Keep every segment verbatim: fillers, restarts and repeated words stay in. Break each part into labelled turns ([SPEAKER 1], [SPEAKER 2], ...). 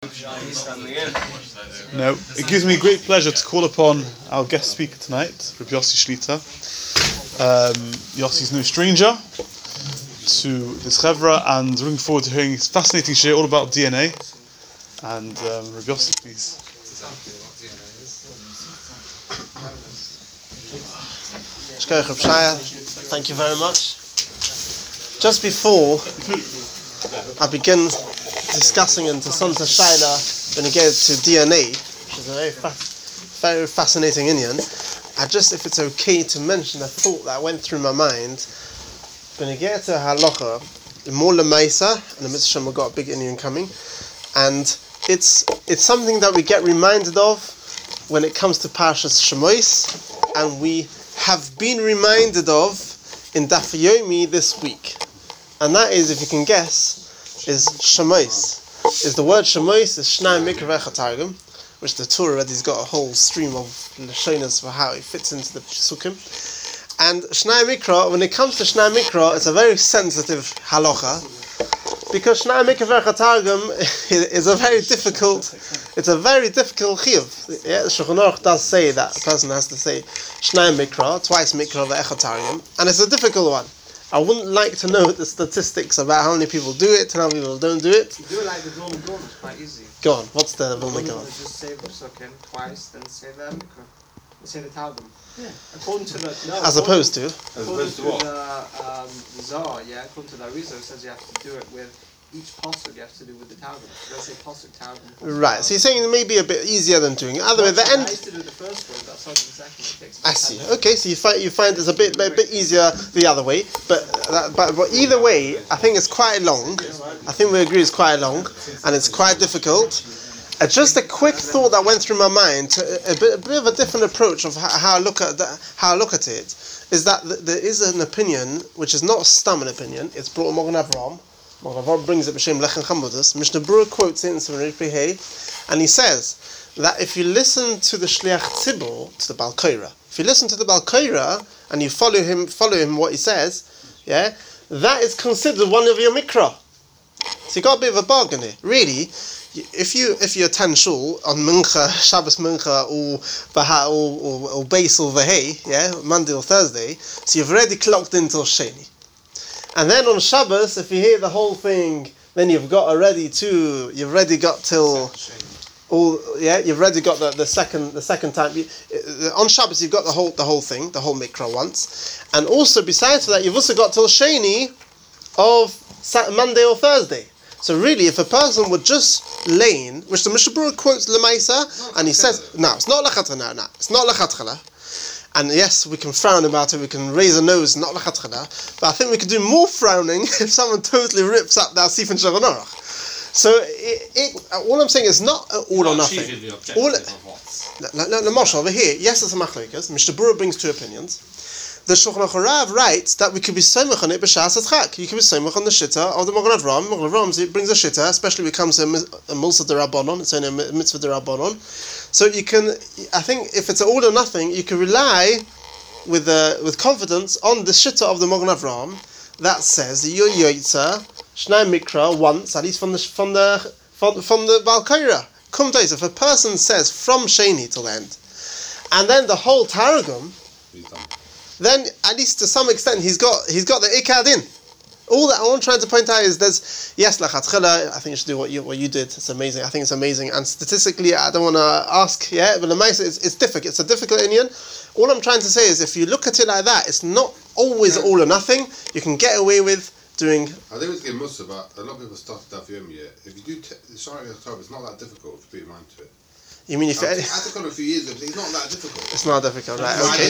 [SPEAKER 1] No, it gives me great pleasure to call upon our guest speaker tonight, Rabbi Yossi Shlita. Um, Yossi's no stranger to this chevra, and looking forward to hearing his fascinating share all about D N A. And um, Rabbi Yossi, please.
[SPEAKER 2] Thank you very much. Just before I begin discussing into Santa Shaila when it gets to D N A, which is a very, fa- very fascinating Indian, I just, if it's okay to mention a thought that went through my mind, when it gets to halacha, more lemaisa, and the Mitzvah we've got a big Indian coming, and it's it's something that we get reminded of when it comes to Parshas Shemois, and we have been reminded of in Daf Yomi this week, and that is, if you can guess, is Shemois. Is the word Shemois is Shnai Mikra Vecha Targum, which the Torah already's got a whole stream of Lashonas for how it fits into the Psukim. And Shnai Mikra, when it comes to Shnai Mikra, it's a very sensitive halacha, because Shnai Mikra Vecha Targum is a very difficult, it's a very difficult chiyuv. Yeah, Shulchan Aruch does say that a person has to say Shnai Mikra, twice Mikra Vecha Targum, and it's a difficult one. I wouldn't like to know the statistics about how many people do it and how many people don't do it.
[SPEAKER 3] You do it like the Vilna Gaon, it's quite easy.
[SPEAKER 2] Go on, what's the Vilna Gaon?
[SPEAKER 3] Just say the Psukim twice, then say the Mikra. Say the Talmud. Yeah. According to the... No,
[SPEAKER 2] As opposed to?
[SPEAKER 3] As opposed to what? The um, Zohar, yeah, according to the Arizal, it says you have to do it with each pasuk you have to do with the Talmud. Let's say pasuk, Talmud.
[SPEAKER 2] Right, so you're saying it may be a bit easier than doing it. Other way, the end...
[SPEAKER 3] I used to do the first one, that's not exactly what it takes.
[SPEAKER 2] I see. Okay, so you find you find it's a bit a bit easier the other way, but that, but but either way, I think it's quite long. I think we agree it's quite long, and it's quite difficult. Uh, just a quick thought that went through my mind, to a, a, bit, a bit of a different approach of how, how I look at the, how I look at it, is that th- there is an opinion which is not a stam opinion. It's brought in Mogen Avram. Mogen Avram brings it b'shem Lechem Chamudas. Mishnah Berurah quotes it in Seminary Pehei, and he says that if you listen to the Shliach Tzibur, to the Bal Korah, if you listen to the Bal Korah and you follow him, follow him what he says, yeah, that is considered one of your mikra. So you got a bit of a bargain here, really. If you if you attend shul on Mincha, Shabbos Mincha, or Baha, or or, or Beis or Vahei, yeah, Monday or Thursday, so you've already clocked in till Sheni. And then on Shabbos, if you hear the whole thing, then you've got already to you've already got till all yeah, you've already got the, the second the second time. You, on Shabbos you've got the whole the whole thing, the whole mikra once, and also besides that you've also got till Sheni of Monday or Thursday. So really, if a person would just lane, which the Mishnah Berurah quotes Lemaisa, and he says, no, it's not Lachatchana, no, it's not Lachatchana. And yes, we can frown about it, we can raise a nose, not Lachatchana, but I think we could do more frowning if someone totally rips up that Sif and Shulchan Aruch. So it, it, all I'm saying is not all or nothing. All, no, no, no, Moshe, over here, yes, it's a machlokas. Mishnah Berurah brings two opinions. The Shulchan Aruch writes that we could be soimach on it b'shas atchak. You can be soimach on the shitta of the Mogen Avram. Mogen Avram brings a shitta, especially when it comes to a Mulsa D'Rabbanon. It's only a mitzvah D'Rabbanon. So you can, I think, if it's all or nothing, you can rely with uh, with confidence on the shitta of the Mogen Avram that says that your yoytza shnai mikra once, at least from the from the from, from the Bal Korah. Kum days, if a person says from Sheni till the end, and then the whole Targum, then at least to some extent he's got he's got the ikad in. All that all I'm trying to point out is there's yes lachatchila. I think you should do what you what you did. It's amazing. I think it's amazing. And statistically, I don't want to ask. Yeah, but the mice it's, it's difficult. It's a difficult Indian. All I'm trying to say is if you look at it like that, it's not always all or nothing. You can get away with doing.
[SPEAKER 4] I think it's getting musa, but a lot of people started Daf Yomi. If you do t- the Shari October, it's not that difficult to put your mind to it.
[SPEAKER 2] You mean if
[SPEAKER 4] I took on a few years ago, it's not that difficult.
[SPEAKER 2] It's not difficult, right? Okay.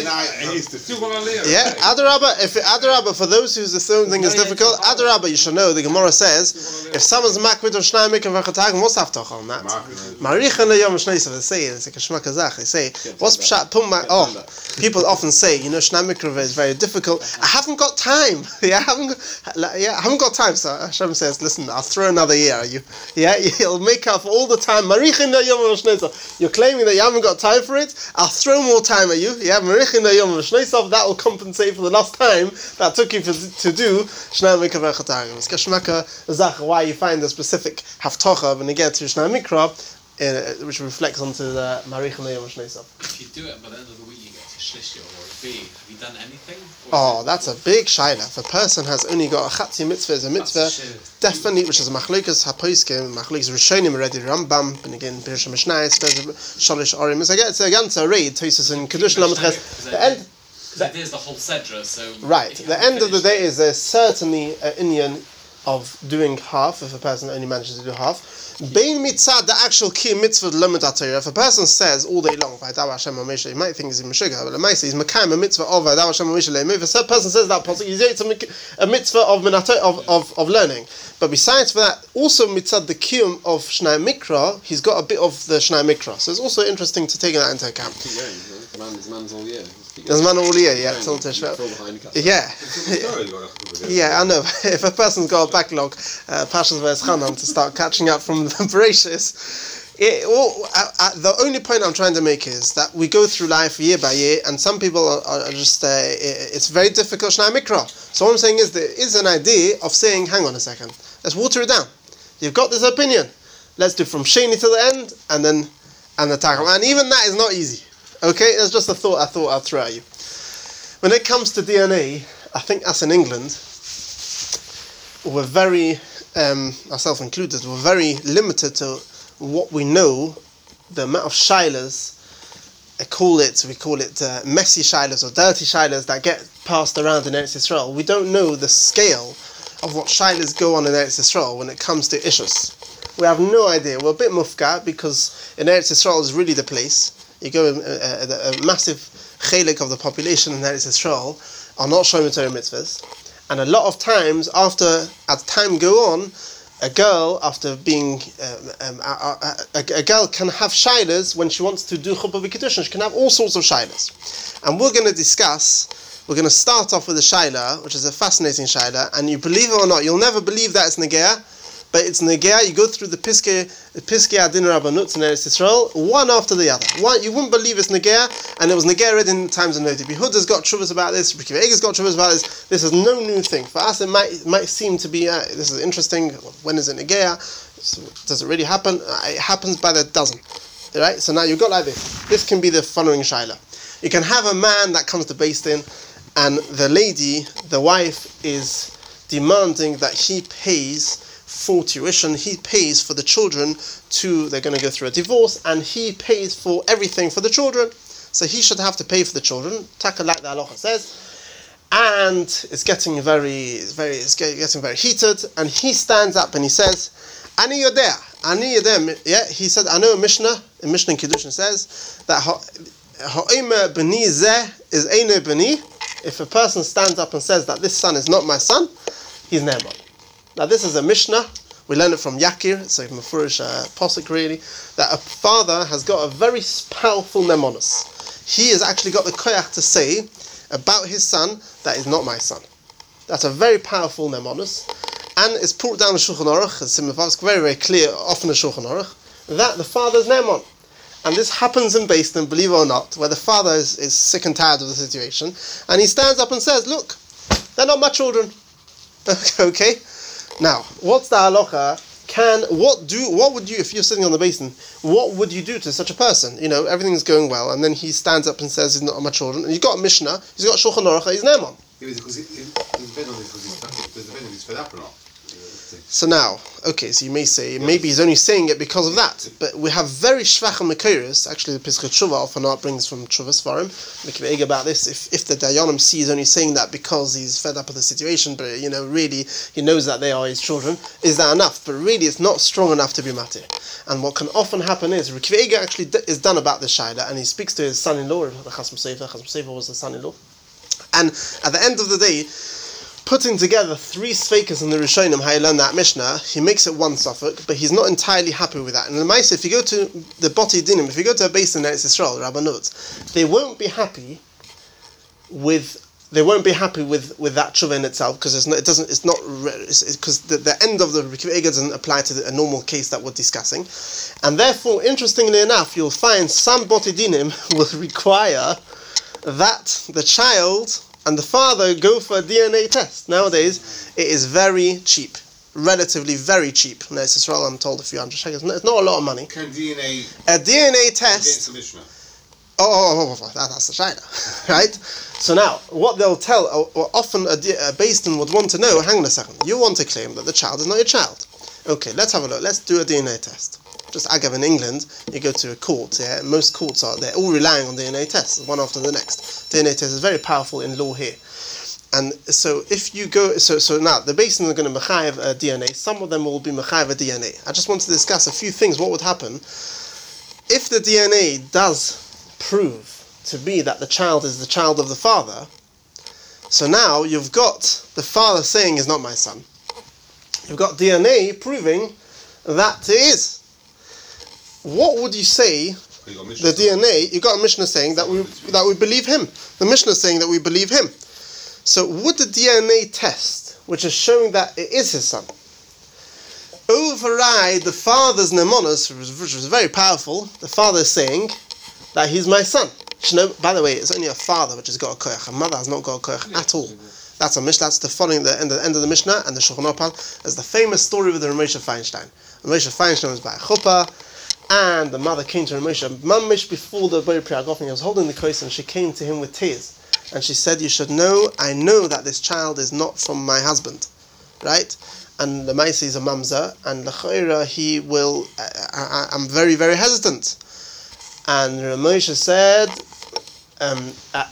[SPEAKER 4] Yeah,
[SPEAKER 2] Adarabba. If Adarabba, for those whose the same thing is difficult, Adarabba, you should know. The Gemara says, if someone's makwid or shnai mikra v'chatag, what's haftach on that? Marichan leyom shneisa. They say it's like a shma kazach. They say, what's pshat pum? Oh, people often say, you know, shnai mikra is very difficult. I haven't got time. Yeah, I haven't. Yeah, I haven't got time. So Hashem says, listen, I'll throw another year. You, yeah, you'll make up for all the time. Marichan leyom shneisa. You're claiming that you haven't got time for it. I'll throw more time at you. You have Merichin Yom Shneisov. That will compensate for the lost time that took you for, to do Shnei Mikra V'Chatagim. It's Kashmaka Zach why you find the specific Haftocha when you get to Shnei Mikra, uh, which reflects onto the Merichin Yom Shneisov.
[SPEAKER 5] If you do it by the end of the week, you get to Shlishi or a B. Have you done anything?
[SPEAKER 2] Oh, that's a big shaila. If a person has only got a Chatzi mitzvah, is a mitzvah, definitely, which is a Machlokas HaPoiskim, Machlokas Rishonim already, Rambam, and again, Pirush HaMishnayos, Shalish Orim. It's a, it's a ganze raid, Tosis and Kedushin Lamed Ches. The end.
[SPEAKER 5] The idea is the whole Sedra, so.
[SPEAKER 2] Right. The end of the day is there's certainly an Indian of doing half, if a person only manages to do half. Bein mitzad, the actual key mitzvah lamed atayra. If a person says all day long, "Vaydav Hashem HaMoshe," you might think he's in Meshuggah, but the Maisa is Mekayim a mitzvah of Vaydav Hashem HaMoshe. If a person says that, possibly it's a mitzvah of minato of, of of learning. But besides for that, also mitzad the kiyum of Shnei Mikra, he's got a bit of the Shnei Mikra. So it's also interesting to take that into account.
[SPEAKER 6] Man's, man's all year.
[SPEAKER 2] There's man all year, yeah. Till Tishvat. Yeah. Yeah, I know. If a person's got a backlog, uh, Pashas V'Eschanan, to start catching up from the Bereshis, it, well, uh, uh, the only point I'm trying to make is that we go through life year by year, and some people are, are just, uh, it, it's very difficult, Shnei Mikra. So what I'm saying is there is an idea of saying, hang on a second, let's water it down. You've got this opinion. Let's do from Sheni to the end, and then, and the Tacham. And even that is not easy. Okay, that's just a thought I thought I'd throw at you. When it comes to D N A, I think us in England, we're very, um, ourselves included, we're very limited to what we know, the amount of shilas, I call it, we call it uh, messy shilas or dirty shilas that get passed around in Eretz Yisrael. We don't know the scale of what shilas go on in Eretz Yisrael when it comes to issues. We have no idea. We're a bit mufka because in Eretz Yisrael is really the place. You go, uh, uh, a massive chelik of the population in Eretz Yisrael are not showing Torah mitzvahs, and a lot of times, after as time go on, a girl after being um, um, a, a, a girl can have shilas when she wants to do chuppah v'kiddushin. She can have all sorts of shilas, and we're going to discuss. We're going to start off with a shaila, which is a fascinating shaila, and you believe it or not, you'll never believe that it's negea. But it's negea. You go through the Piskei the Piskei Adin Rabbanut in Eretz Yisrael, one after the other. One, you wouldn't believe it's negea, and it was negea read in times of Noda. Yehuda's got shuvas about this. Rabbi Akiva Eiger's got shuvas about this. This is no new thing for us. It might it might seem to be uh, this is interesting. When is it negea? So, does it really happen? Uh, it happens by the dozen. Right. So now you've got like this. This can be the following shaila. You can have a man that comes to Beis Din, and the lady, the wife, is demanding that he pays for tuition, he pays for the children to, they're going to go through a divorce, and he pays for everything for the children, so he should have to pay for the children, taka like the halacha says, and it's getting very, it's very, it's getting very heated, and he stands up and he says, Ani yodea, Ani yodea, yeah, he said, I know a Mishnah, a Mishnah in Kiddushin says, that ha'omer b'ni zeh is eino b'ni, if a person stands up and says that this son is not my son, he's ne'eman. Now this is a Mishnah, we learn it from Yakir, it's a Mefurish uh, Posuk really, that a father has got a very powerful nemonos. He has actually got the koyach to say about his son, that is not my son. That's a very powerful nemonos, and it's put down in Shulchan Aruch, it's very very clear, often in Shulchan Aruch, that the father's nemon. And this happens in Beis Din, believe it or not, where the father is, is sick and tired of the situation, and he stands up and says, look, they're not my children. Okay? Now, what's the halacha? Can what do what would you if you're sitting on the basin? What would you do to such a person? You know, everything's going well, and then he stands up and says, "He's not my children." And you've got a Mishnah, he's got Shulchan Aruch, he's ne'eman.
[SPEAKER 4] Yeah, because he's been on this because he's depending if he's fed up or not.
[SPEAKER 2] So now, okay, so you may say maybe he's only saying it because of that, but we have very shvach mekoros. Actually, the Pesach Tshuva often art brings from Tshuva Svarim. We can egg about this. If if the Dayanim see he's only saying that because he's fed up with the situation, but you know, really he knows that they are his children, is that enough? But really, it's not strong enough to be matir. And what can often happen is Rabbi Akiva Eiger actually d- is done about this shaila, and he speaks to his son-in-law. The Chasam Sofer, Chasam Sofer was the son-in-law, and at the end of the day, putting together three Sveikas in the Rishonim, how you learn that Mishnah, he makes it one suffix, but he's not entirely happy with that. And the Maisa, if you go to the Boti Dinim, if you go to a base in Eretz Yisrael, Rabbanut, they won't be happy with they won't be happy with, with that tshuva in itself because it's not, it doesn't it's not because the, the end of the Rikv Ega doesn't apply to the, a normal case that we're discussing, and therefore, interestingly enough, you'll find some botidinim will require that the child and the father go for a D N A test. Nowadays, it is very cheap, relatively very cheap. Now, it's Israel, I'm told a few hundred shekels. It's not a lot of money.
[SPEAKER 4] Can D N A
[SPEAKER 2] A D N A
[SPEAKER 4] against
[SPEAKER 2] test.
[SPEAKER 4] the Mishnah?
[SPEAKER 2] Oh, oh, oh, oh, that, that's the shayla, right? So now, what they'll tell, or, or often a, a Beis Din would want to know, hang on a second, you want to claim that the child is not your child. Okay, let's have a look, let's do a D N A test. Just agav in England, you go to a court, yeah, most courts are, they're all relying on D N A tests, one after the next. D N A test is very powerful in law here. And so if you go, so so now, the Beis Din are going to mechayev a D N A, some of them will be mechayev a D N A. I just want to discuss a few things, what would happen if the D N A does prove to be that the child is the child of the father. So now you've got the father saying is not my son. You've got D N A proving that it is. What would you say? The D N A, you've got a Mishnah saying that we that we believe him. The Mishnah is saying that we believe him. So would the D N A test, which is showing that it is his son, override the father's nemonos, which was very powerful? The father is saying that he's my son. You know, by the way, it's only a father which has got a koyach. A mother has not got a koyach at all. That's a Mishnah. That's the following the end, the end of the Mishnah and the Shulchan Aruch. There's the famous story with the Ramosha Feinstein. Ramosha Feinstein was by a chuppah, and the mother came to Ramosha mamish before the Bori Priagofen. He was holding the kois, and she came to him with tears, and she said, "You should know. I know that this child is not from my husband, right?" And the Maisi is a mamzer, and l'chayra he will. I, I, I'm very very hesitant. And Ramosha said, um,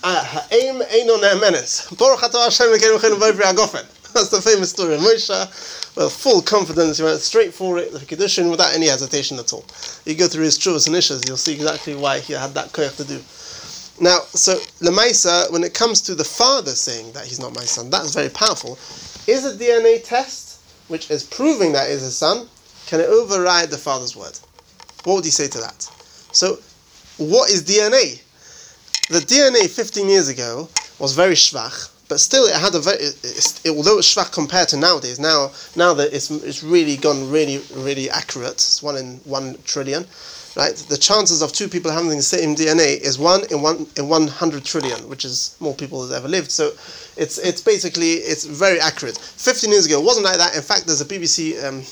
[SPEAKER 2] "Ha'em eino ne'emenes. Baruch atah Hashem Elokeinu Melech Bori Priagofen." That's the famous story of Moshe. With full confidence, he went straight for it, the Kiddushin, without any hesitation at all. You go through his Chuvas and Ishas, you'll see exactly why he had that koyach to do. Now, so Lemaisa, when it comes to the father saying that he's not my son, that's very powerful. Is a D N A test, which is proving that is his son, can it override the father's word? What would you say to that? So, what is D N A? The D N A fifteen years ago was very shvach, but still it had a very, it, it, although it's shvach compared to nowadays, now now that it's it's really gone really, really accurate, it's one in one trillion, right? The chances of two people having the same D N A is one in one in one hundred trillion, which is more people as ever lived. So it's it's basically, it's very accurate. fifteen years ago, it wasn't like that. In fact, there's a B B C, um,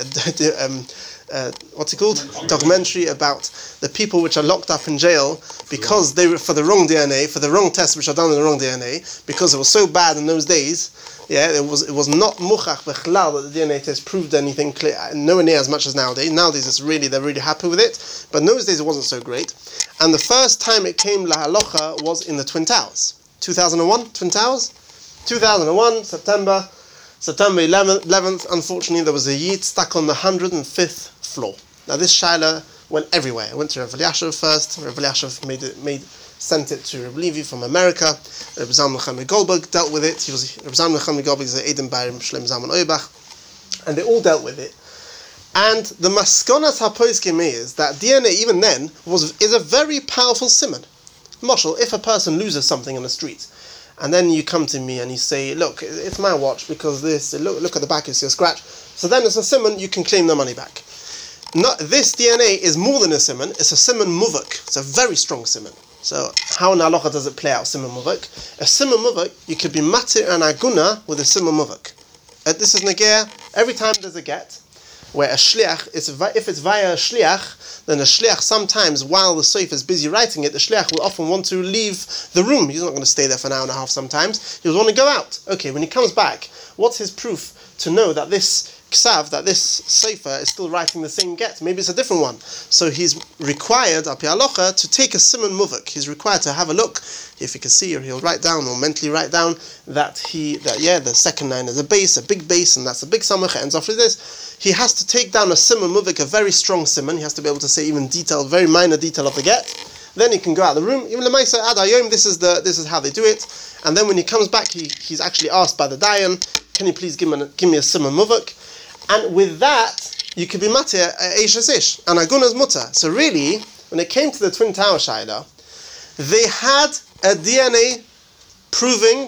[SPEAKER 2] uh, um, Uh, what's it called? Documentary about the people which are locked up in jail because they were for the wrong D N A, for the wrong tests which are done in the wrong D N A, because it was so bad in those days. Yeah, it was it was not muchach bechlal that the D N A test proved anything clear, nowhere near as much as nowadays. Nowadays it's really, they're really happy with it, but in those days it wasn't so great. And the first time it came la halacha was in the Twin Towers, two thousand one Twin Towers, two thousand one September. September eleventh, unfortunately, there was a yid stuck on the one hundred fifth floor. Now, this shaila went everywhere. It went to Rav Elyashiv first. Rav Elyashiv made it, made, sent it to Rav Levi from America. Rav Zalman Chaim Goldberg dealt with it. He was Rav Zalman Chaim Goldberg is the Eden by Shlomo Zalman Auerbach, and they all dealt with it. And the maskonas hapoiskim is that D N A, even then, was is a very powerful simon. Moshel, if a person loses something on the street, and then you come to me and you say, look, it's my watch because this, look look at the back, you see a scratch. So then it's a simon, you can claim the money back. Not, this D N A is more than a simon, it's a simon muvak. It's a very strong simon. So how in halacha does it play out, simon muvak? A simon muvak, you could be matir and aguna with a simon muvak. Uh, this is negea, every time there's a get, where a shliach, is, if it's via a shliach, then the shliach sometimes, while the seif is busy writing it, the shliach will often want to leave the room. He's not going to stay there for an hour and a half sometimes. He'll want to go out. Okay, when he comes back, what's his proof to know that this ksav, that this sefer is still writing the same get? Maybe it's a different one. So he's required, api halacha, to take a simon muvak. He's required to have a look, if he can see, or he'll write down, or mentally write down, that he, that yeah, the second line is a base, a big base, and that's a big samach, it ends off with this. He has to take down a simon muvik, a very strong simon. He has to be able to say even detail, very minor detail of the get. Then he can go out of the room. Even lemaisa ad hayom, this is the this is how they do it. And then when he comes back, he, he's actually asked by the dayan, can you please give me a, give me a simon muvik? And with that, you could be matir eishes ish and aguna's mutter. So really, when it came to the Twin Tower shaila, they had a D N A proving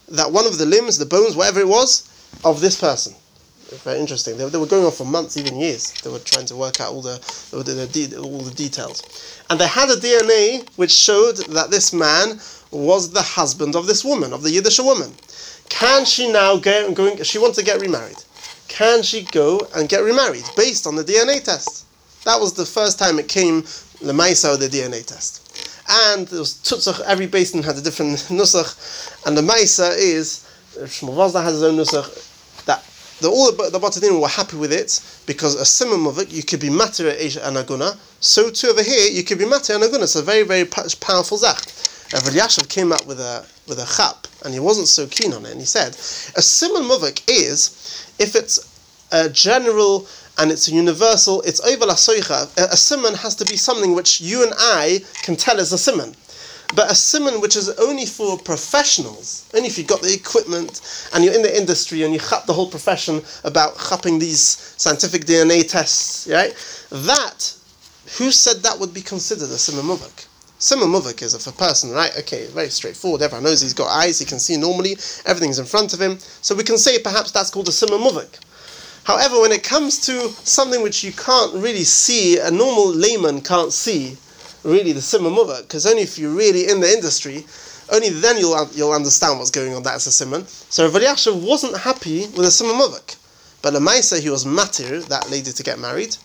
[SPEAKER 2] that one of the limbs, the bones, whatever it was, of this person. Very interesting. They, they were going on for months, even years. They were trying to work out all the, the, the, the all the details, and they had a D N A which showed that this man was the husband of this woman, of the Yiddish woman. Can she now go? Going, she wants to get remarried. Can she go and get remarried based on the D N A test? That was the first time it came. The Maisa, the D N A test. And there was Tutzach, every basin had a different nusach, and the Maisa is, Shmuel Vazda has his own nusach, that the, all the, the Batadinim were happy with it, because a simum of it, you could be matir and aguna, so too over here, you could be matir and aguna. It's a very, very powerful zach. Rav Elyashiv came up with a with a chap, and he wasn't so keen on it, and he said, a simum muvik is, if it's a general, and it's a universal, it's over la soicha. A simon has to be something which you and I can tell is a simon. But a simon which is only for professionals, only if you've got the equipment and you're in the industry and you chap the whole profession about chapping these scientific D N A tests, right? That, who said that would be considered a simon muvik? Simon muvik is if a person, right, okay, very straightforward, everyone knows he's got eyes, he can see normally, everything's in front of him, so we can say perhaps that's called a simon muvik. However, when it comes to something which you can't really see, a normal layman can't see, really the simon muvik, because only if you're really in the industry, only then you'll you'll understand what's going on. That is a simon. So Rav Elyashiv wasn't happy with a simon muvik, but Lemaisa he was matir that lady to get married,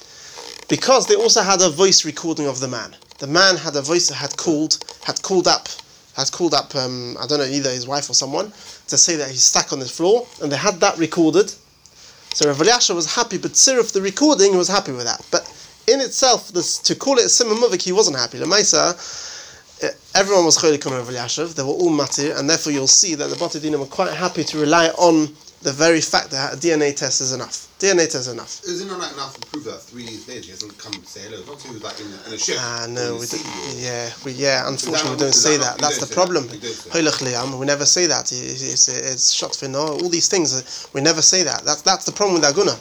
[SPEAKER 2] because they also had a voice recording of the man. The man had a voice that had called had called up had called up um, I don't know, either his wife or someone, to say that he's stuck on the floor, and they had that recorded. So Rav Elyashiv was happy, but Tziruf, the recording, was happy with that. But in itself, this, to call it a simon muvik, he wasn't happy. Lemaisa, everyone was cholik on Rav Elyashiv, they were all matir, and therefore you'll see that the Batadinim were quite happy to rely on the very fact that a D N A test is enough. D N A test is enough.
[SPEAKER 4] Isn't it not enough to prove that three years later he hasn't come to say hello? Not to like in, in a ship.
[SPEAKER 2] Ah, no, we
[SPEAKER 4] do,
[SPEAKER 2] yeah, we yeah. Unfortunately, we don't say that. That's the problem. We never say that. It's it's shot for no. All these things we never say that. That's that's the problem with Aguna.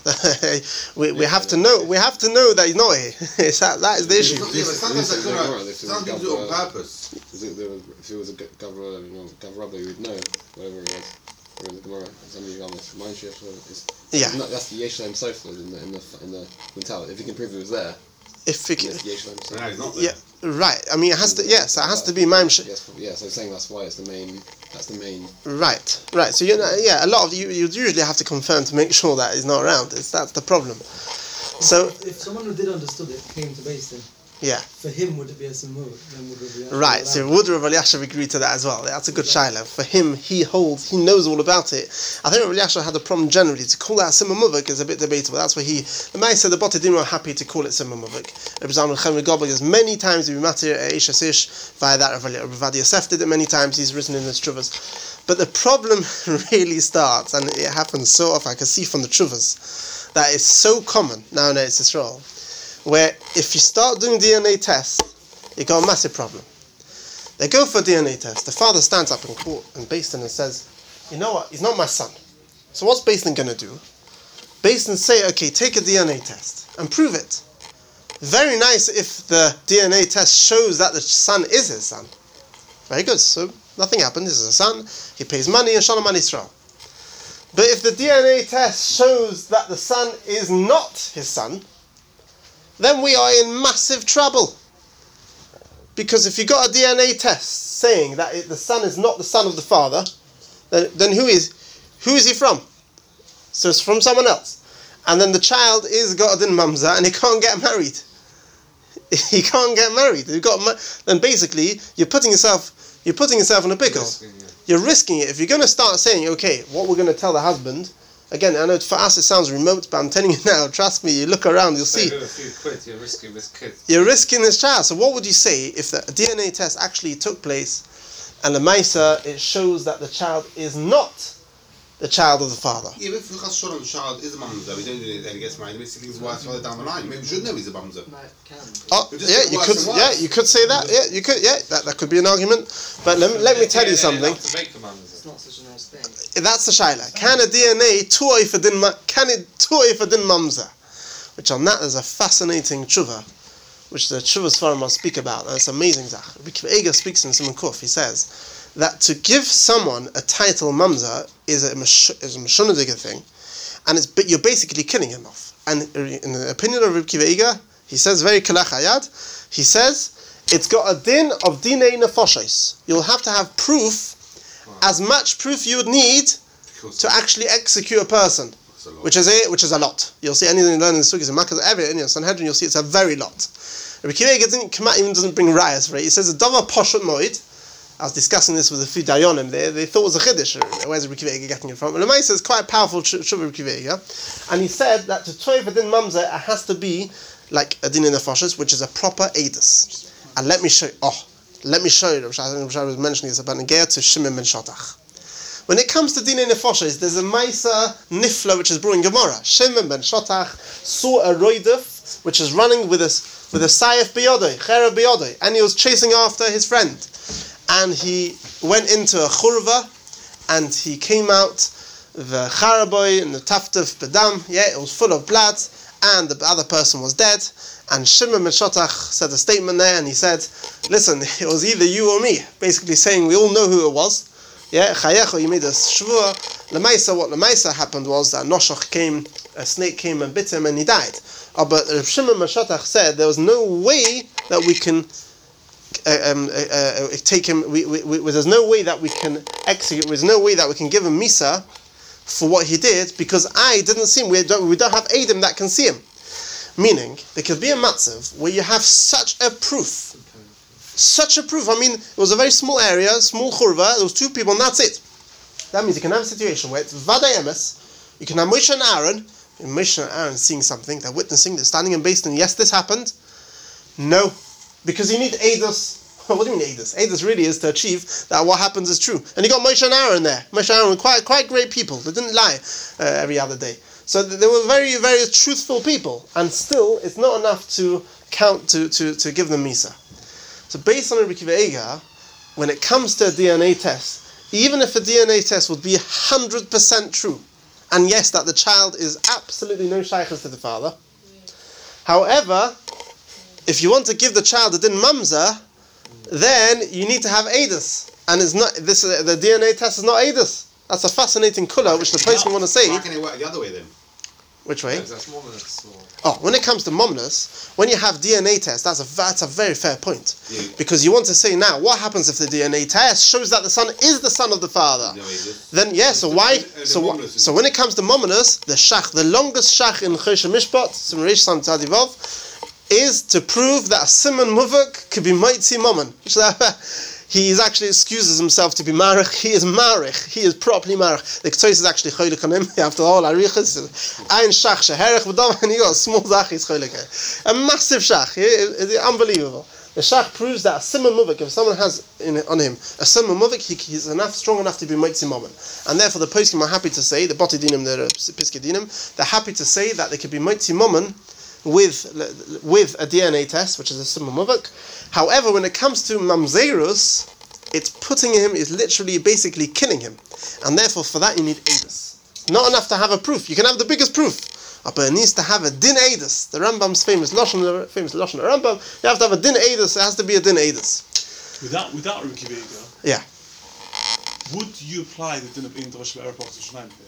[SPEAKER 2] we we have to know. We have to know that he's not here. It's that that is the issue.
[SPEAKER 4] Yeah, but sometimes Aguna, some people do it on purpose.
[SPEAKER 6] If it was a Gavra, you know, Gavra, you would know whatever it was. In the Gemara, somebody got this mind shift. It's,
[SPEAKER 2] yeah,
[SPEAKER 6] not, that's the Yeshalem Sofa in the in the in the mentality. If you can prove it was there,
[SPEAKER 2] if it can,
[SPEAKER 6] it's the Yeshalem Sofa.
[SPEAKER 4] No, it's not there.
[SPEAKER 2] Yeah, right. I mean, it has to. Yes, it has to be mime. Sh-
[SPEAKER 6] yes, yeah. So I'm saying that's why it's the main. That's the main.
[SPEAKER 2] Right, right. So you know, yeah, a lot of you you usually have to confirm to make sure that he's not around. It's that's the problem. So
[SPEAKER 7] if someone who did understood it came to Beis Din,
[SPEAKER 2] yeah.
[SPEAKER 7] For him, would it be a simur? Then would Rav Elyashiv
[SPEAKER 2] Right, so would Rav Elyashiv agree to that as well? That's a good shaila. For him, he holds, he knows all about it. I think Rav Elyashiv had a problem generally. To call that simur muvik is a bit debatable. That's why he, the man said the Batadinim are happy to call it simur muvik. Rabbi Zalman Chen Gobel is many times we matir Eish Ish via that. Rav Ovadia Yosef did it many times. He's written in his Truvas. But the problem really starts, and it happens so often. I can see from the Truvas that it's so common nowadays in Israel, where if you start doing D N A tests, you got a massive problem. They go for a D N A test. The father stands up in court in Beis Din and says, you know what, he's not my son. So what's Beis Din going to do? Beis Din say, okay, take a D N A test and prove it. Very nice if the D N A test shows that the son is his son. Very good. So nothing happened. This is a son. He pays money and Shalom Yisrael. But if the D N A test shows that the son is not his son, then we are in massive trouble. Because if you got a D N A test saying that it, the son is not the son of the father, then, then who is who is he from? So it's from someone else. And then the child is got a din mamza and he can't get married. He can't get married. You got then basically you're putting yourself you're putting yourself in a pickle. You're risking it. If you're going to start saying, okay, what we're going to tell the husband. Again, I know for us it sounds remote, but I'm telling you now, trust me, you look around, you'll see.
[SPEAKER 5] A few quid, you're risking this kid.
[SPEAKER 2] You're risking this child. So what would you say if the D N A test actually took place and the Maisa, it shows that the child is not the child of the father?
[SPEAKER 4] Yeah, but if the Chas child is a mamza, we don't do it and he gets married, basically his wife's further down the line. Maybe we should know he's a mamza.
[SPEAKER 3] No, it can.
[SPEAKER 2] Oh, yeah, you could, yeah, you could say that. Yeah, you could. Yeah, that, that could be an argument. But let me, let me tell you something.
[SPEAKER 5] To make a mamza.
[SPEAKER 3] It's not such a nice thing.
[SPEAKER 2] That's the shaila. Can a D N A tuoi for din ma- can it tuoi for din mamza? Which on that is a fascinating tshuva, which the tshuva svarim will speak about. And it's amazing. Zach. Rabbi Kiva Eger speaks in Simon Kuf. He says that to give someone a title mamzer is a mash- is a mashonadiga thing, and it's but you're basically killing him off. And in the opinion of Reb Kiva Eiger, he says very kalach hayad. He says it's got a din of dinei nefoshes. You'll have to have proof, as much proof you would need to actually execute a person, which is a which is a lot. You'll see anything you learn in the sugis and makkah ever in your Sanhedrin. You'll see it's a very lot. Reb Kiva Eiger doesn't come out, even doesn't bring rayas for it. He says a davar poshut moed. I was discussing this with a few dayonim there. They thought it was a chiddush. Where's Reb Kiva Eiger getting it from? And the Maisa is quite a powerful shuvah Reb Kiva Eiger, and he said that to toy for din mamzer it has to be like a din in the foshes, which is a proper edus. And let me show you. Oh, let me show you. I think I was mentioning this about Negea to Shimon ben Shotach. When it comes to din in the foshes, there's a Maisa nifla which is brought in Gemara. Shimon ben Shotach saw a roiduf which is running with a with a sayef biyodoi, cherev biyodoi, and he was chasing after his friend. And he went into a churva, and he came out the charaboy and the taftuf bedam. Yeah, it was full of blood, and the other person was dead. And Shimon ben Shotach said a statement there, and he said, "Listen, it was either you or me." Basically saying we all know who it was. Yeah, chayecho, you made a shvur. Lemaisa, what lemaisa happened was that Noshach came, a snake came and bit him, and he died. Oh, but Shimon ben Shotach said there was no way that we can. Uh, um, uh, uh, take him. We, we, we, there's no way that we can execute. There's no way that we can give him misa for what he did because I didn't see him. We don't. We don't have Adam that can see him. Meaning there could be a matzav where you have such a proof, such a proof. I mean, it was a very small area, small churva. There was two people, and that's it. That means you can have a situation where it's vaday emes. You can have Moshe and Aaron. And Moshe and Aaron seeing something. They're witnessing. They're standing and based on yes, this happened. No. Because you need Eidos. What do you mean Eidos? Eidos really is to achieve that what happens is true. And you got Moshe and Aaron there. Moshe and Aaron were quite, quite great people. They didn't lie uh, every other day. So they were very, very truthful people. And still, it's not enough to count, to, to, to give them Misa. So based on Reb Kiva Eiger, when it comes to a D N A test, even if a D N A test would be one hundred percent true, and yes, that the child is absolutely no shaykhs to the father, however, if you want to give the child a din mamzer, then you need to have edus, and it's not this. Uh, the D N A test is not edus. That's a fascinating colour, which the policeman want to say.
[SPEAKER 4] Why can it work the other way then?
[SPEAKER 2] Which way?
[SPEAKER 5] That's momness or...
[SPEAKER 2] Oh, when it comes to momness, when you have D N A test, that's a that's a very fair point,
[SPEAKER 4] Yeah.
[SPEAKER 2] because you want to say now, what happens if the D N A test shows that the son is the son of the father?
[SPEAKER 4] No, is it?
[SPEAKER 2] Then yeah, so why?
[SPEAKER 4] And the
[SPEAKER 2] So wha-
[SPEAKER 4] momnus is-
[SPEAKER 2] so when it comes to momness, the shach, the longest shach in Choshe Mishpat, Simrish Sam Tzadivov, is to prove that a Simon Muvak could be Maitzi Momen. He is actually excuses himself to be Marich. He is Marich. He is properly Marich. The Ketzois is actually Choylik on him. After all, Arichas, Ein Shach, Sheherich, V'dom, and he got a small Zach, he's Choylik. A massive Shach. It's unbelievable. The Shach proves that a Simon Muvak, if someone has in, on him a Simon Muvak, he, he's enough, strong enough to be Maitzi Momen. And therefore, the poskim are happy to say, the Boti Dinim, the Piske Dinim, they're happy to say that they could be Maitzi Momen with with a D N A test, which is a Simon Muvak. However, when it comes to Mamzerus, it's putting him, is literally basically killing him. And therefore, for that, you need Eidos. Not enough to have a proof. You can have the biggest proof, but it needs to have a Din Eidos. The Rambam's famous Lashon, famous Lashon Rambam, you have to have a Din Eidos, it has to be a Din Eidos.
[SPEAKER 1] Without without Reb Kiva Eiger,
[SPEAKER 2] Yeah.
[SPEAKER 1] would you apply the din of Ein Davash Be'erapach to Shnaim here?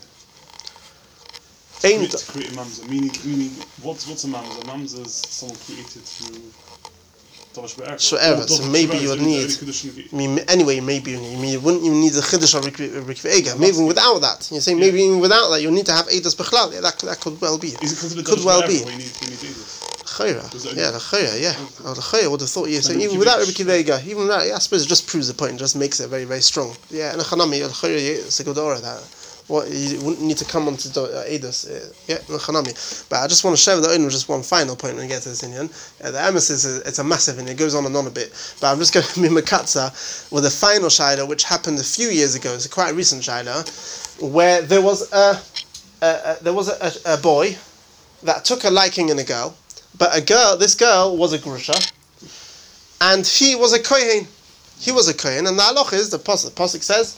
[SPEAKER 2] Ain't,
[SPEAKER 1] To create a mamzer, meaning meaning what's what's a mamzer? A mamzer is someone created through Davash Be'erapach.
[SPEAKER 2] Sh'eretz, so maybe you would need- I mean, anyway, maybe you, need, you wouldn't even need the Chiddush of Reb Kiva Eiger. Maybe even without that. You're saying maybe even without that, you need to have Eidos Bechlal. Yeah, that, that could well be.
[SPEAKER 1] Is it considered
[SPEAKER 2] Could
[SPEAKER 1] Davash
[SPEAKER 2] well
[SPEAKER 1] Be'erapach
[SPEAKER 2] be.
[SPEAKER 1] where you need, you need Eidos?
[SPEAKER 2] Chayra. Yeah, the Chayra, yeah. Oh, the Chayra would have thought, yeah, so
[SPEAKER 1] And
[SPEAKER 2] even
[SPEAKER 1] Reb
[SPEAKER 2] without
[SPEAKER 1] Kiva
[SPEAKER 2] Reb Kiva Eiger, even that, yeah, I suppose it just proves the point, and just makes it very, very strong. Yeah, and the Chanami, the Chayra, yeah, it's a good aura that. What, you wouldn't need to come on to uh, Eidos, uh, yeah, the Chanami. But I just want to share with the owner just one final point when we get to this Indian. Uh, the Amos is a, it's a massive and it goes on and on a bit. But I'm just going to be Makatza with the final Shaila, which happened a few years ago. It's a quite recent Shaila, where there was a, a, a there was a, a, a boy that took a liking in a girl, but a girl, this girl was a grusha, and he was a kohen. He was a kohen, and the halach is the pasuk. The pasuk says,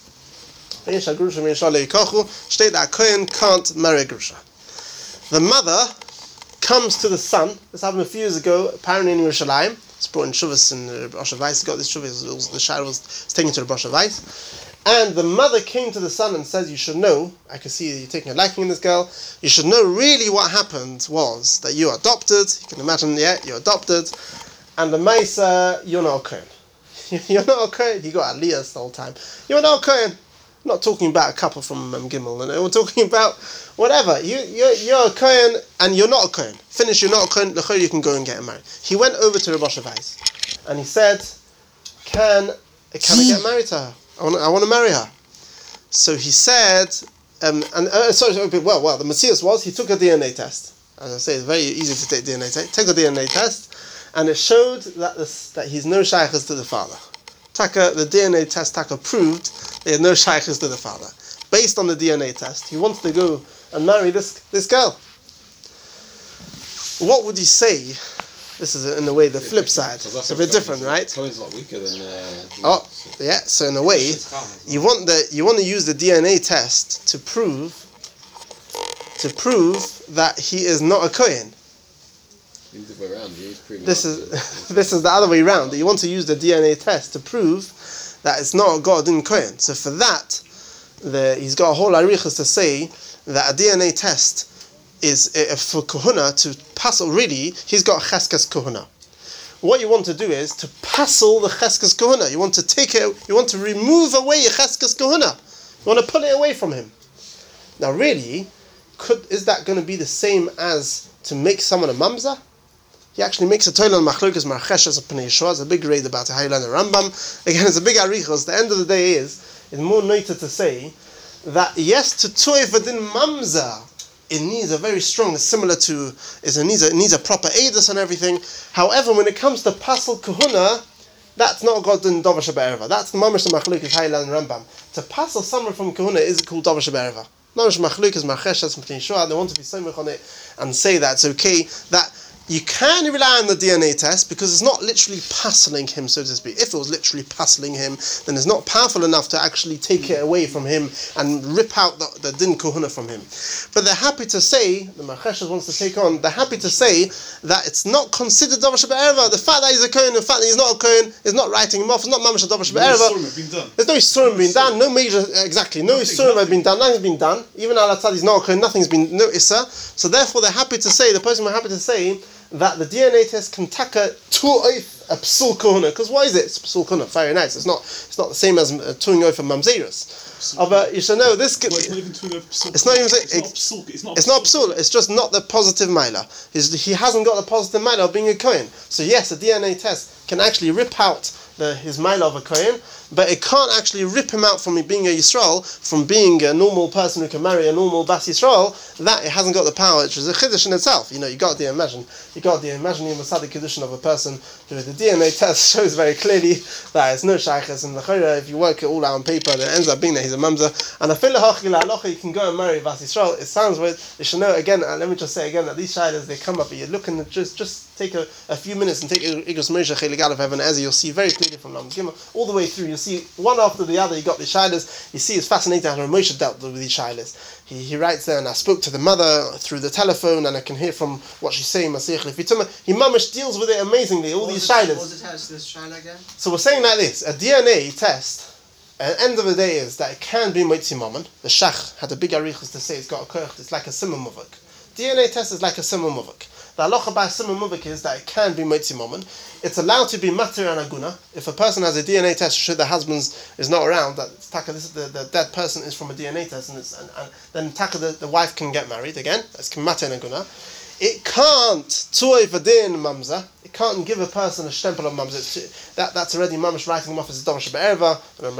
[SPEAKER 2] state that a kohen can't marry a grusha. The mother comes to the sun. This happened a few years ago, apparently in Yerushalayim. It's brought in Shuvas and uh, Rosh Hashanah got this Shuvas. The shadow was, was taken to the Rosh Hashanah. And the mother came to the son and says, you should know, I can see you're taking a liking in this girl, you should know really what happened was that you adopted, you can imagine, yeah, you're adopted, and the Maisa, you're not a Kohen. You're not a Kohen, you got Aliyah the whole time. You're not a Kohen. I'm not talking about a couple from um, Gimel, and we're talking about whatever. You, you're, you're a Kohen and you're not a Kohen. Finish, you're not a Kohen, the you can go and get married. He went over to Rabbi Shavais and he said, can, can I get married to her? I want, I want to marry her. So he said, um, and uh, sorry, well, well, the Messias was, he took a D N A test. As I say, it's very easy to take D N A test. Take a D N A test, and it showed that this, that he's no shaykhs to the father. Taka, the D N A test, Taka proved that he had no shaykhs to the father. Based on the D N A test, he wants to go and marry this, this girl. What would he say? This is, in a way, the flip side. It's a bit different, right?
[SPEAKER 6] Cohen's a lot weaker than... Uh,
[SPEAKER 2] oh, yeah, so in a way, you want the you want to use the D N A test to prove to prove that he is not a Kohen.
[SPEAKER 6] The way around, he's
[SPEAKER 2] this is this is the other way around. You want to use the D N A test to prove that it's not a Godin Kohen. So for that, the, he's got a whole arichas to say that a D N A test is uh, for Kohuna to pass already. He's got Cheskas Kohuna. What you want to do is to passel the Cheskas Kohuna. You want to take it. You want to remove away your Cheskas Kohuna. You want to pull it away from him. Now, really, could is that going to be the same as to make someone a mamza? He actually makes a toilet machlokas marcheshes of Pnei Yeshua. It's a big raid about how you learn the Rambam. Again, it's a big arichos. The end of the day is it's more noted to say that yes, to toy v'din mamza, it needs a very strong. It's similar to is it needs a it needs a proper edus and everything. However, when it comes to pasel kahuna, that's not God in Dover Shabbat. That's the mamash machlokas how you learn the Rambam. To pasel someone from kahuna is called Dover Shabbat. Mamash machlokas marcheshes of Pnei Yeshua. They want to be somewhere on it and say that it's okay that. You can rely on the D N A test because it's not literally puzzling him, so to speak. If it was literally puzzling him, then it's not powerful enough to actually take it away from him and rip out the, the din kohuna from him. But they're happy to say, the Marcheshes wants to take on, they're happy to say that it's not considered Dover Shabbat Ereva. The fact that he's a Kohen, the fact that he's not a Kohen, is not writing him off, it's not Mamash Dover Shabbat Ereva. There's no Isurim being done, no major, exactly, no Isurim have been done, nothing's been done. Even Al-Atzad is not a Kohen, nothing's been, no Issa. So therefore they're happy to say, the person we're happy to say, that the D N A test can taka to oif a psul kohuna. Because why is it? It's psul kohuna. Very nice. It's not. It's not the same as uh, tuing oif a mamzerus. Oh, but you should know this. Well, it's not even tuing oif psul. It's not even. It's, it's not psul. It's not. It's not psul. It's just not the positive milah. He hasn't got the positive milah of being a kohen. So yes, a D N A test can actually rip out the his milah of a kohen, but it can't actually rip him out from being a Yisrael, from being a normal person who can marry a normal Bas Yisrael. That it hasn't got the power, which is a chiddush in itself. You know, you got to imagine, you got to imagine the Masadic condition of a person who the D N A test shows very clearly that it's no shaykhs, and the chayra, if you work it all out on paper, then it ends up being that he's a mamza. And a filah hachila you can go and marry Bas Yisrael. It sounds weird. You should know again. And let me just say again that these shaylas they come up, but you're looking at just just. Take a, a few minutes and take Igros Moshe Chelik Aleph Evan Ezra. You'll see very clearly from Lam Gimel all the way through. You'll see one after the other. You got the shilas. You see, it's fascinating how Moshe dealt with these shilas. He he writes there, and I spoke to the mother through the telephone, and I can hear from what she's saying. Masech Lefituma. He mamish deals with it amazingly. All these shilas.
[SPEAKER 3] What was attached to this shilah again?
[SPEAKER 2] So we're saying like this: a D N A test. At the end of the day, is that it can be Moitzi Mammon. The Shach had a big arichas to say it's got a koch. It's like a simon muvak. D N A test is like a simon muvak. The halacha by simon muvak is that it can be Moitzi Mammon. It's allowed to be matir and aguna. If a person has a D N A test to show the husband is not around, that taka this the, the dead person is from a D N A test, and, it's, and, and then taka the, the wife can get married again. That's matir and aguna. It can't tuoy v'din mamza. It can't give a person a stempel of mamza. It's, that that's already mamish writing him off as a dom shabbat erva.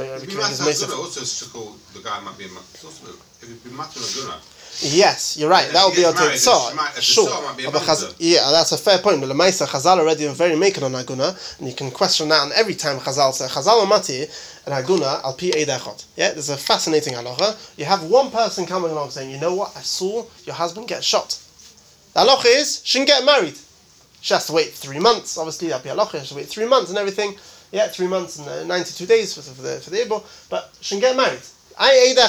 [SPEAKER 4] Also, shukul the guy might be a if it be matir and aguna.
[SPEAKER 2] Yes, you're right. That would be a tzar. Sure. Chaz- yeah, that's a fair point. But the Maisa Chazal already are very making on Aguna, and you can question that. And every time Chazal says Chazal Mati and Aguna al pi eidachot. Yeah, there's a fascinating halacha. You have one person coming along saying, "You know what? I saw your husband get shot." The halacha is she can get married. She has to wait three months. Obviously, that'll be halacha. She has to wait three months and everything. Yeah, three months and uh, ninety-two days for, for the for the Ibo. But she can get married. I eidachot.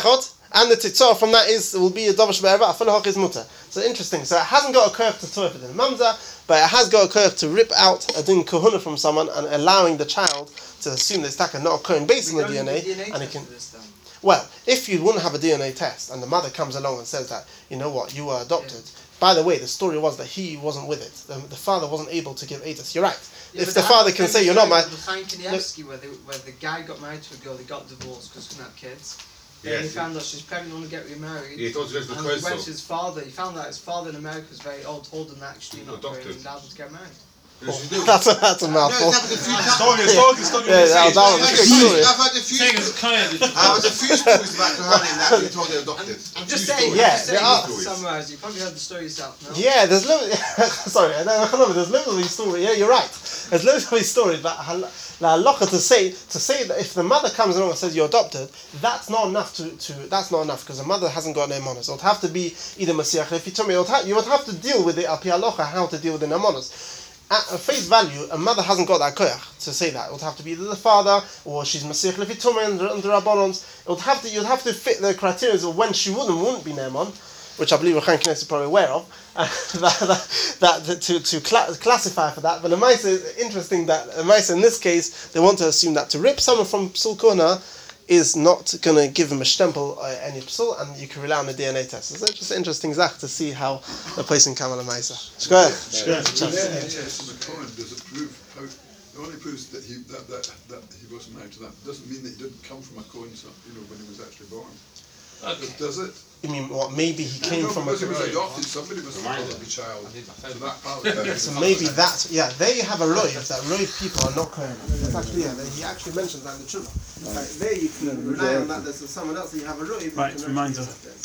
[SPEAKER 2] And the titzor from that is it will be a dovash be'erva afalu hachis mutter. So interesting. So it hasn't got a curve to toy for the mamza, but it has got a curve to rip out a din kahuna from someone and allowing the child to assume that it's taka not occurring based on the D N A, and it can. Well, if you wouldn't have a D N A test and the mother comes along and says that, you know what, you were adopted. Yeah. By the way, the story was that he wasn't with it. The, the father wasn't able to give atus. You're right. Yeah, if the father can say you're not my...
[SPEAKER 3] The Chaim Kanievsky, where, the, where the guy got married to a girl, they got divorced because he couldn't have kids. Then yeah, he found out she's pregnant, wanted to get remarried.
[SPEAKER 4] He thought he was the
[SPEAKER 3] and he went to his father. He found out his father in America was very old, told him that actually not going and allowed him to get married.
[SPEAKER 2] Oh, that's a that's a mouthful.
[SPEAKER 4] No, story, story, story.
[SPEAKER 2] Yeah, that, that was a quick story.
[SPEAKER 4] I've had a few. I've had a few stories about Kohanim that we told they're adopted.
[SPEAKER 3] I'm, I'm just saying.
[SPEAKER 2] Yeah,
[SPEAKER 3] there are. Summarize. You probably heard the story yourself. No?
[SPEAKER 2] Yeah, there's loads. Sorry, I don't know. There's loads of these stories. Yeah, you're right. There's loads of these stories. But la halacha to say to say that if the mother comes along and says you're adopted, that's not enough to, to that's not enough because the mother hasn't got an emonos. It would have to be either masiach. If you told me, you would have to deal with it al pi halacha how to deal with an emonos. At face value, a mother hasn't got that koyach to say that. It would have to be either the father or she's Masich Lefitumah under under Rabbanons. It would have to you'd have to fit the criteria of when she would and wouldn't be Ne'eman, which I believe Rechan Knesset is probably aware of. Uh, that, that, that to to cla- classify for that. But the mice is interesting that the mice in this case they want to assume that to rip someone from Psul Kona is not going to give him a stempel uh, any psul, and you can rely on the D N A test. So it's just an interesting zach to see how the place in Kamal Maisa. Shkoyach.
[SPEAKER 8] The D N A test from the Kohen doesn't prove how. It only proves that he that, that that he wasn't married to that. It doesn't mean that he didn't come from a Kohen, so, you know, when he was actually born. Okay. Does it?
[SPEAKER 2] You mean what? Maybe he came
[SPEAKER 8] no,
[SPEAKER 2] from a.
[SPEAKER 8] He was adopted. Somebody was adopted the child. So that part of it.
[SPEAKER 2] So maybe that. Yeah, there you have a roiv. That roiv people are not Kohen. That's actually yeah. He actually mentions that in the Tshuva. Like there you can rely on that. There's someone else that you have a roiv.
[SPEAKER 1] Right, reminder.